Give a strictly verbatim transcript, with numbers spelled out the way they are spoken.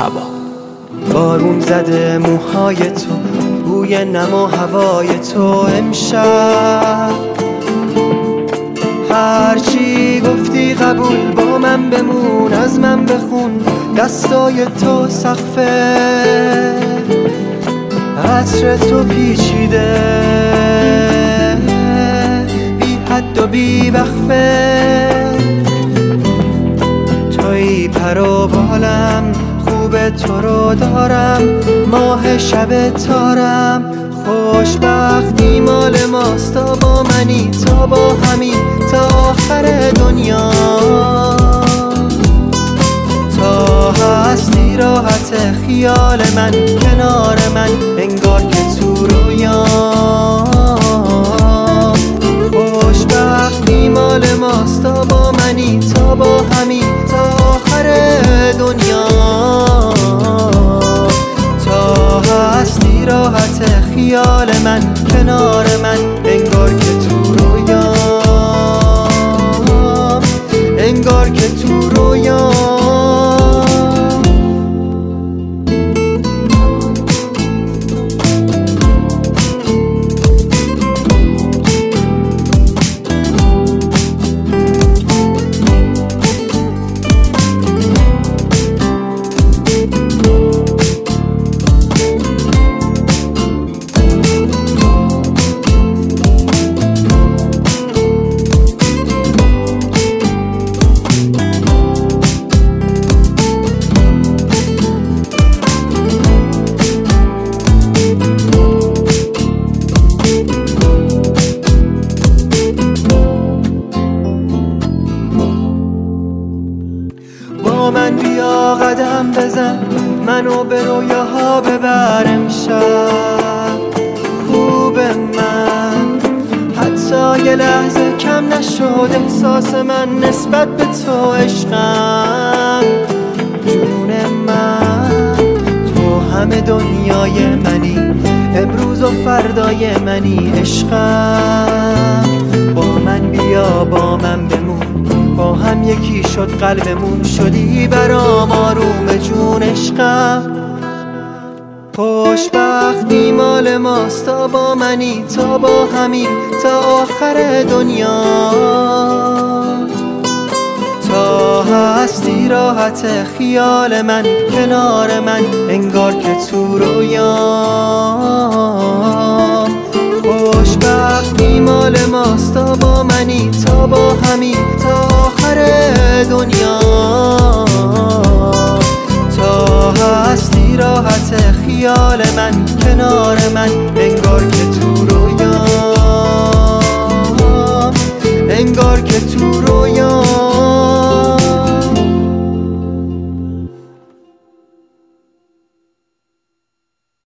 شبا. بارون زده موهای تو، بوی نم و هوای تو امشب. هرچی گفتی قبول، با من بمون، از من بخون، دستای تو سقفه، عطر تو پیچیده، بی حد و بی وقفه. توی پر و بالم، خوب تو رو دارم، ماه شب تارم. خوشبختی مال ماست، تا با منی، تا با همین، تا آخر دنیا. تا هستی راحت خیال من، کنار من، انگار که تو رویا. خوشبختی مال ماست، تا با منی، تا با همین، تا آخر دنیا. تا هستی راحت خیال من، کنار من، انگار که تو رویا، انگار که تو رویا. با من بیا قدم بزن، منو به رویاها ببر امشب. خوب من حتی یه لحظه کم نشد احساس من نسبت به تو عشقم. جون من تو همه دنیای منی، امروز و فردای منی عشقم. با من بیا با من بمون، با هم یکی شد قلبمون، شدی برام آروم جون عشقم. خوشبختی مال ماست، تا با منی، تا با همین، تا آخر دنیا. تا هستی راحت خیال من، کنار من، انگار که تو رویا. خوشبختی مال ماست، تا با منی، تا با همین، تا آخر دنیا. تا هستی راحت خیال من، کنار من، انگار که تو رویا، انگار که تو رویا.